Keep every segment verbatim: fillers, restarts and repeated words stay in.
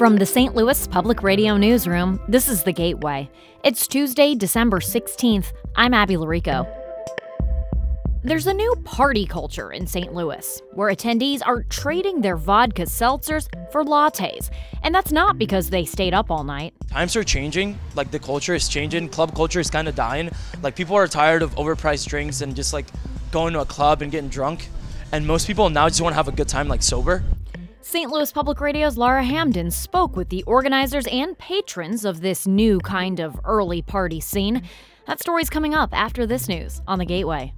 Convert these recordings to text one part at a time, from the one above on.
From the Saint Louis Public Radio Newsroom, this is The Gateway. It's Tuesday, December sixteenth. I'm Abby Larico. There's a new party culture in Saint Louis, where attendees are trading their vodka seltzers for lattes. And that's not because they stayed up all night. Times are changing, like the culture is changing, club culture is kind of dying. Like people are tired of overpriced drinks and just like going to a club and getting drunk. And most people now just want to have a good time like sober. Saint Louis Public Radio's Laura Hamden spoke with the organizers and patrons of this new kind of early party scene. That story's coming up after this news on The Gateway.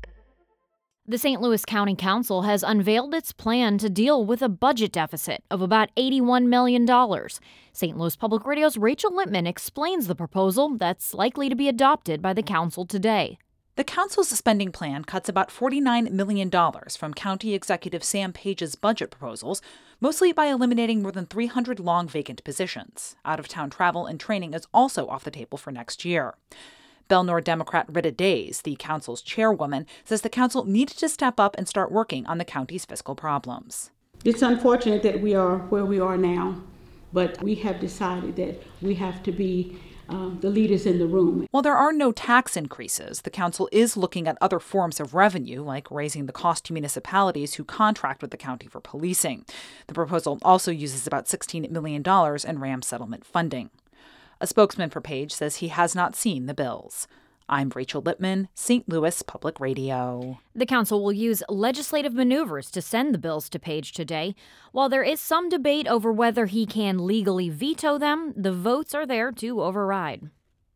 The Saint Louis County Council has unveiled its plan to deal with a budget deficit of about eighty-one million dollars. Saint Louis Public Radio's Rachel Lippman explains the proposal that's likely to be adopted by the council today. The council's spending plan cuts about forty-nine million dollars from County Executive Sam Page's budget proposals, mostly by eliminating more than three hundred long vacant positions. Out-of-town travel and training is also off the table for next year. Belnor Democrat Rita Days, the council's chairwoman, says the council needed to step up and start working on the county's fiscal problems. It's unfortunate that we are where we are now, but we have decided that we have to be uh, the leaders in the room. While there are no tax increases, the council is looking at other forms of revenue, like raising the cost to municipalities who contract with the county for policing. The proposal also uses about sixteen million dollars in RAM settlement funding. A spokesman for Page says he has not seen the bills. I'm Rachel Lippman, Saint Louis Public Radio. The council will use legislative maneuvers to send the bills to Page today. While there is some debate over whether he can legally veto them, the votes are there to override.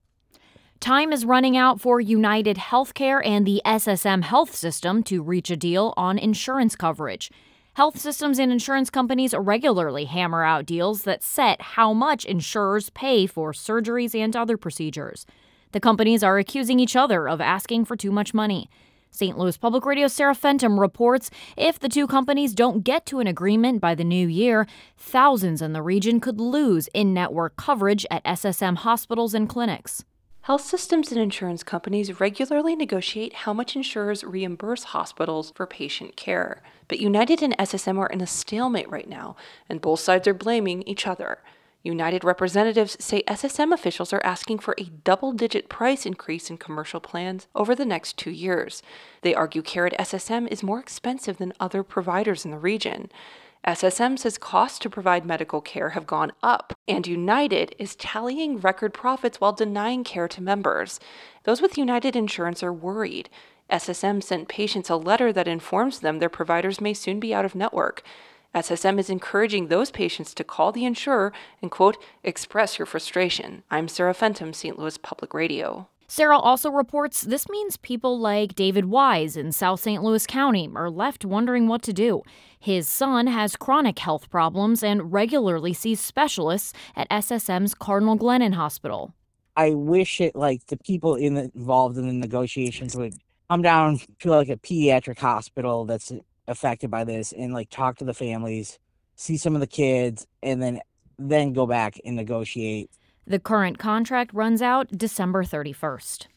Time is running out for United Healthcare and the S S M Health System to reach a deal on insurance coverage. Health systems and insurance companies regularly hammer out deals that set how much insurers pay for surgeries and other procedures. The companies are accusing each other of asking for too much money. Saint Louis Public Radio's Sarah Fenton reports if the two companies don't get to an agreement by the new year, thousands in the region could lose in-network coverage at S S M hospitals and clinics. Health systems and insurance companies regularly negotiate how much insurers reimburse hospitals for patient care. But United and S S M are in a stalemate right now, and both sides are blaming each other. United representatives say S S M officials are asking for a double-digit price increase in commercial plans over the next two years. They argue care at S S M is more expensive than other providers in the region. S S M says costs to provide medical care have gone up, and United is tallying record profits while denying care to members. Those with United Insurance are worried. S S M sent patients a letter that informs them their providers may soon be out of network. S S M is encouraging those patients to call the insurer and, quote, express your frustration. I'm Sarah Fenton, Saint Louis Public Radio. Sarah also reports this means people like David Wise in South Saint Louis County are left wondering what to do. His son has chronic health problems and regularly sees specialists at S S M's Cardinal Glennon Hospital. I wish it like the people in the, involved in the negotiations would come down to like a pediatric hospital that's affected by this and like talk to the families, see some of the kids, and then then go back and negotiate. The current contract runs out December thirty-first.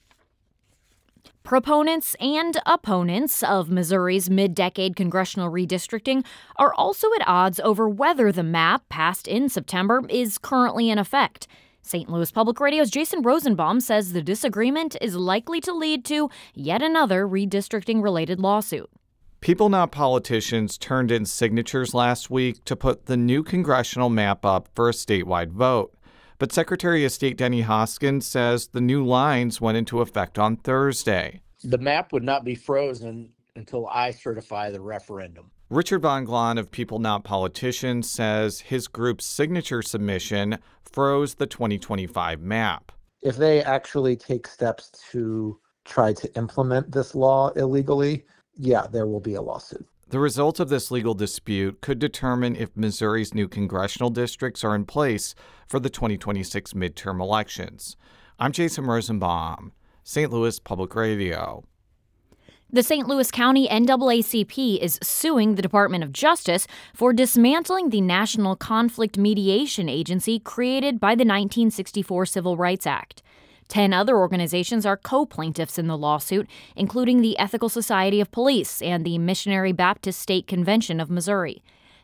Proponents and opponents of Missouri's mid-decade congressional redistricting are also at odds over whether the map passed in September is currently in effect. Saint Louis Public Radio's Jason Rosenbaum says the disagreement is likely to lead to yet another redistricting-related lawsuit. People Not Politicians turned in signatures last week to put the new congressional map up for a statewide vote. But Secretary of State Denny Hoskins says the new lines went into effect on Thursday. The map would not be frozen until I certify the referendum. Richard Von Glahn of People Not Politicians says his group's signature submission froze the twenty twenty-five map. If they actually take steps to try to implement this law illegally, yeah, there will be a lawsuit. The result of this legal dispute could determine if Missouri's new congressional districts are in place for the twenty twenty-six midterm elections. I'm Jason Rosenbaum, Saint Louis Public Radio. The Saint Louis County N double A C P is suing the Department of Justice for dismantling the National Conflict Mediation Agency created by the nineteen sixty-four Civil Rights Act. Ten other organizations are co-plaintiffs in the lawsuit, including the Ethical Society of Police and the Missionary Baptist State Convention of Missouri.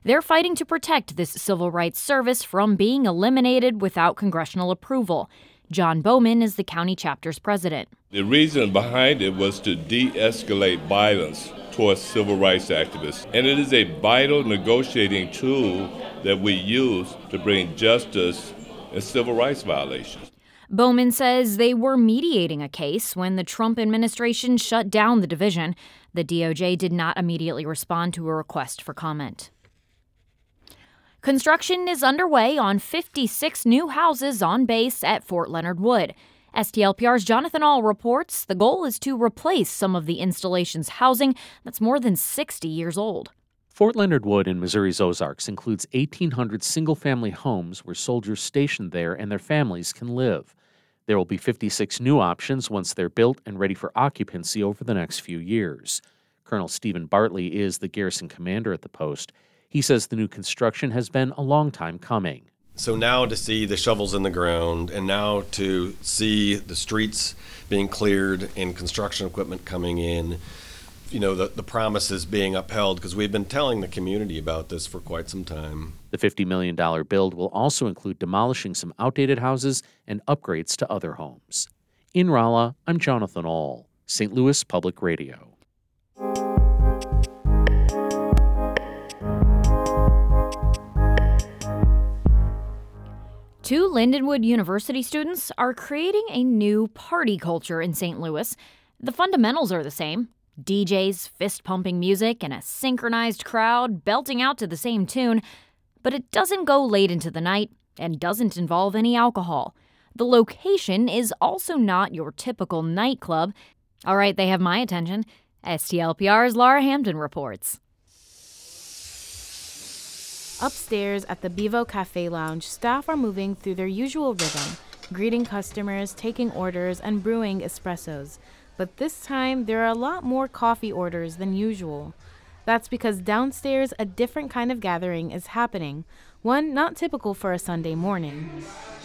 They're fighting to protect this civil rights service from being eliminated without congressional approval. John Bowman is the county chapter's president. The reason behind it was to de-escalate violence towards civil rights activists. And it is a vital negotiating tool that we use to bring justice in civil rights violations. Bowman says they were mediating a case when the Trump administration shut down the division. The D O J did not immediately respond to a request for comment. Construction is underway on fifty-six new houses on base at Fort Leonard Wood. S T L P R's Jonathan Ahl reports the goal is to replace some of the installation's housing that's more than sixty years old. Fort Leonard Wood in Missouri's Ozarks includes eighteen hundred single-family homes where soldiers stationed there and their families can live. There will be fifty-six new options once they're built and ready for occupancy over the next few years. Colonel Stephen Bartley is the garrison commander at the post. He says the new construction has been a long time coming. So now to see the shovels in the ground and now to see the streets being cleared and construction equipment coming in, you know, the, the promises being upheld, because we've been telling the community about this for quite some time. The fifty million dollars build will also include demolishing some outdated houses and upgrades to other homes. In Rolla, I'm Jonathan Ahl, Saint Louis Public Radio. Two Lindenwood University students are creating a new party culture in Saint Louis. The fundamentals are the same. D Js, fist-pumping music, and a synchronized crowd belting out to the same tune. But it doesn't go late into the night and doesn't involve any alcohol. The location is also not your typical nightclub. All right, they have my attention. S T L P R's Laura Hampton reports. Upstairs at the Bevo Cafe Lounge, staff are moving through their usual rhythm, greeting customers, taking orders, and brewing espressos. But this time, there are a lot more coffee orders than usual. That's because downstairs, a different kind of gathering is happening, one not typical for a Sunday morning.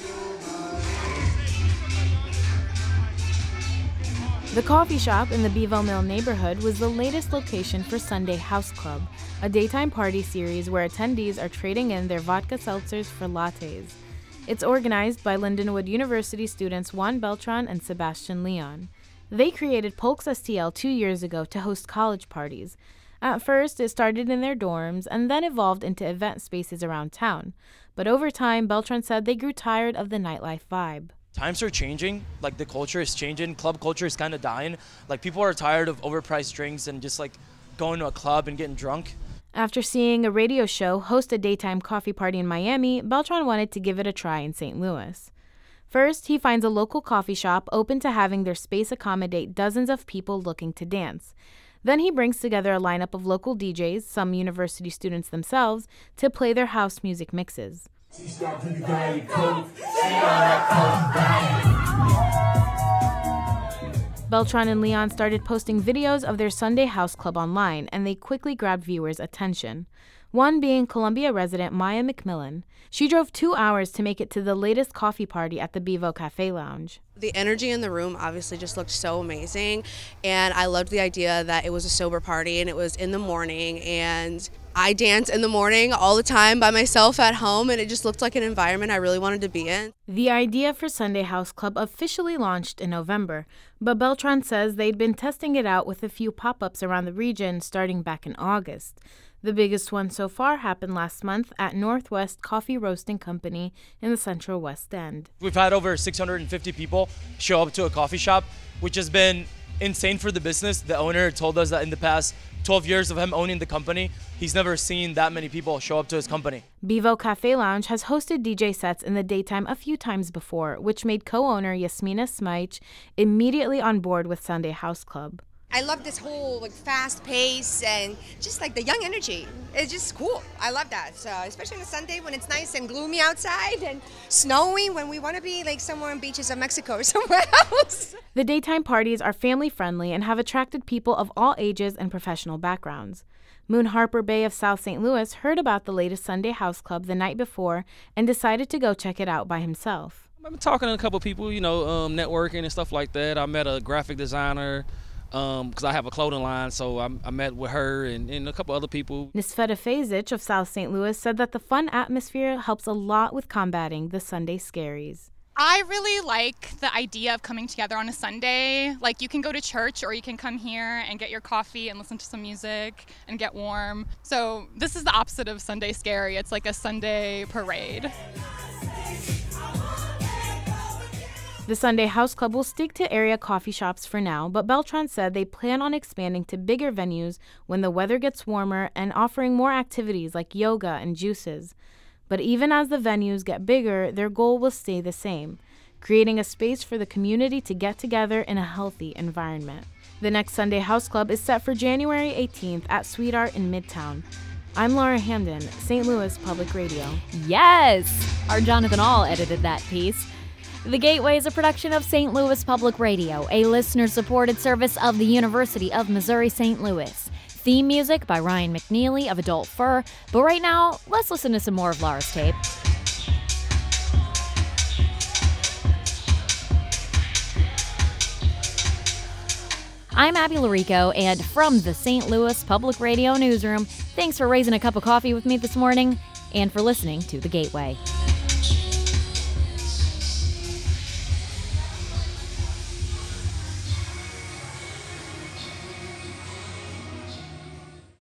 The coffee shop in the Bevo Mill neighborhood was the latest location for Sunday House Club, a daytime party series where attendees are trading in their vodka seltzers for lattes. It's organized by Lindenwood University students Juan Beltran and Sebastian Leon. They created Polks S T L two years ago to host college parties. At first, it started in their dorms and then evolved into event spaces around town. But over time, Beltran said they grew tired of the nightlife vibe. Times are changing, like the culture is changing, club culture is kind of dying. Like people are tired of overpriced drinks and just like going to a club and getting drunk. After seeing a radio show host a daytime coffee party in Miami, Beltran wanted to give it a try in Saint Louis. First, he finds a local coffee shop open to having their space accommodate dozens of people looking to dance. Then he brings together a lineup of local D Js, some university students themselves, to play their house music mixes. Beltran and Leon started posting videos of their Sunday House Club online, and they quickly grabbed viewers' attention. One being Columbia resident Maya McMillan. She drove two hours to make it to the latest coffee party at the Bevo Cafe Lounge. The energy in the room obviously just looked so amazing, and I loved the idea that it was a sober party and it was in the morning, and I dance in the morning all the time by myself at home, and it just looked like an environment I really wanted to be in. The idea for Sunday House Club officially launched in November, but Beltran says they'd been testing it out with a few pop-ups around the region starting back in August. The biggest one so far happened last month at Northwest Coffee Roasting Company in the Central West End. We've had over six hundred fifty people show up to a coffee shop, which has been insane for the business. The owner told us that in the past twelve years of him owning the company, he's never seen that many people show up to his company. Bevo Cafe Lounge has hosted D J sets in the daytime a few times before, which made co-owner Yasmina Smych immediately on board with Sunday House Club. I love this whole like fast pace and just like the young energy. It's just cool. I love that. So especially on a Sunday when it's nice and gloomy outside and snowy, when we want to be like somewhere on beaches of Mexico or somewhere else. The daytime parties are family friendly and have attracted people of all ages and professional backgrounds. Moon Harper Bay of South Saint Louis heard about the latest Sunday House Club the night before and decided to go check it out by himself. I've been talking to a couple people, you know, um, networking and stuff like that. I met a graphic designer. because um, I have a clothing line, so I, I met with her and, and a couple other people. Nisfeta Fazic of South Saint Louis said that the fun atmosphere helps a lot with combating the Sunday scaries. I really like the idea of coming together on a Sunday. Like, you can go to church or you can come here and get your coffee and listen to some music and get warm. So this is the opposite of Sunday scary. It's like a Sunday parade. The Sunday House Club will stick to area coffee shops for now, but Beltran said they plan on expanding to bigger venues when the weather gets warmer and offering more activities like yoga and juices. But even as the venues get bigger, their goal will stay the same, creating a space for the community to get together in a healthy environment. The next Sunday House Club is set for January eighteenth at Sweetart in Midtown. I'm Laura Hamden, Saint Louis Public Radio. Yes! Our Jonathan All edited that piece. The Gateway is a production of Saint Louis Public Radio, a listener-supported service of the University of Missouri-Saint Louis. Theme music by Ryan McNeely of Adult Fur. But right now, let's listen to some more of Laura's tape. I'm Abby Larico, and from the Saint Louis Public Radio Newsroom, thanks for raising a cup of coffee with me this morning and for listening to The Gateway.